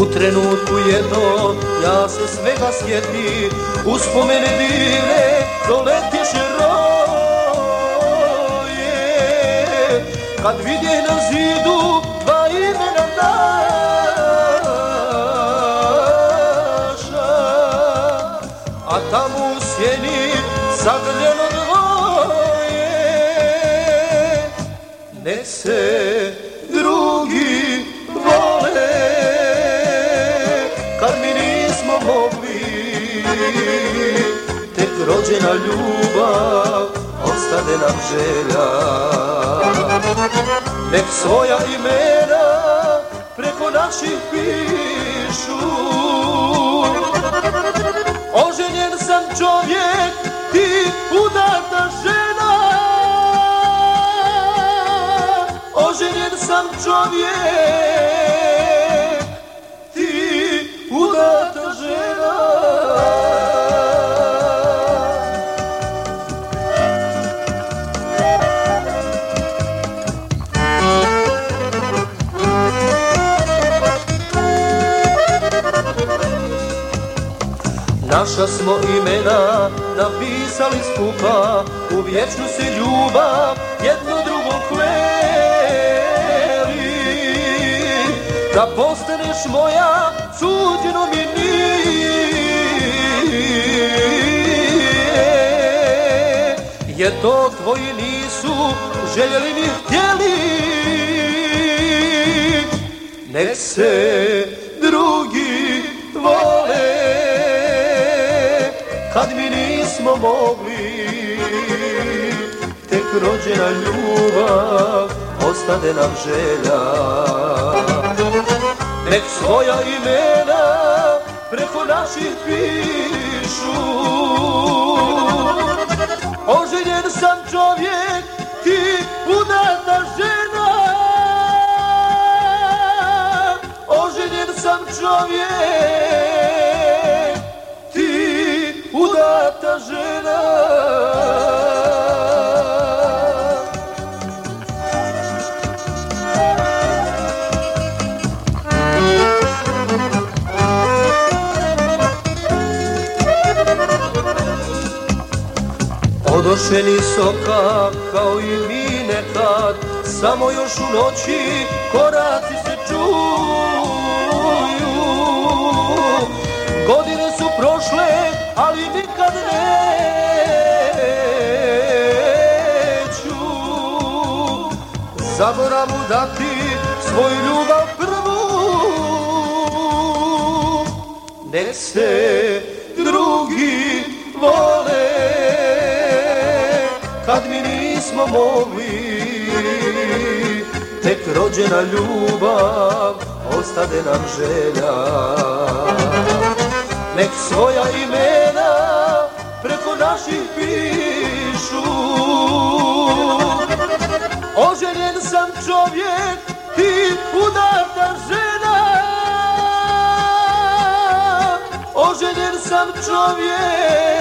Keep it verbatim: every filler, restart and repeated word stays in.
U trenutku jedno ja se svega sjeti, uspomene divne doletješe roje. Kad vidje na zidu dva imena naša, a tamo u sjeni zagrljeno dvoje, nek se drugi vole, kad mi nismo mogli, tek rođena ljubav ostade nam želja. Nek svoja imena preko naših pišu, oženjen sam čovjek, ti udata žena. Oženjen sam čovjek, ti udata žena. Naša smo imena napisali skupa, u vječnu se ljubav jedno drugo kleli. Da postaneš moja suđeno mi nije, jer to tvoji nisu željeli ni htjeli. Nek se drugi vole, kad mi nismo mogli, tek rođena ljubav ostade nam želja. Nek svoja imena preko naših pišu, oženjen sam čovjek, ti udata žena. Oženjen sam čovjek, ti udata žena. Odoše nisoka kao i mi nekad, samo još u noći koraci se čuju. Godine su prošle, ali nikad neću zaboravu dati svoju ljubav prvu. Nek se drugi vole, kad mi nismo mogli, tek rođena ljubav ostade nam želja. Nek svoja imena preko naših pišu, oženjen sam čovjek, ti udata žena. Oženjen sam čovjek,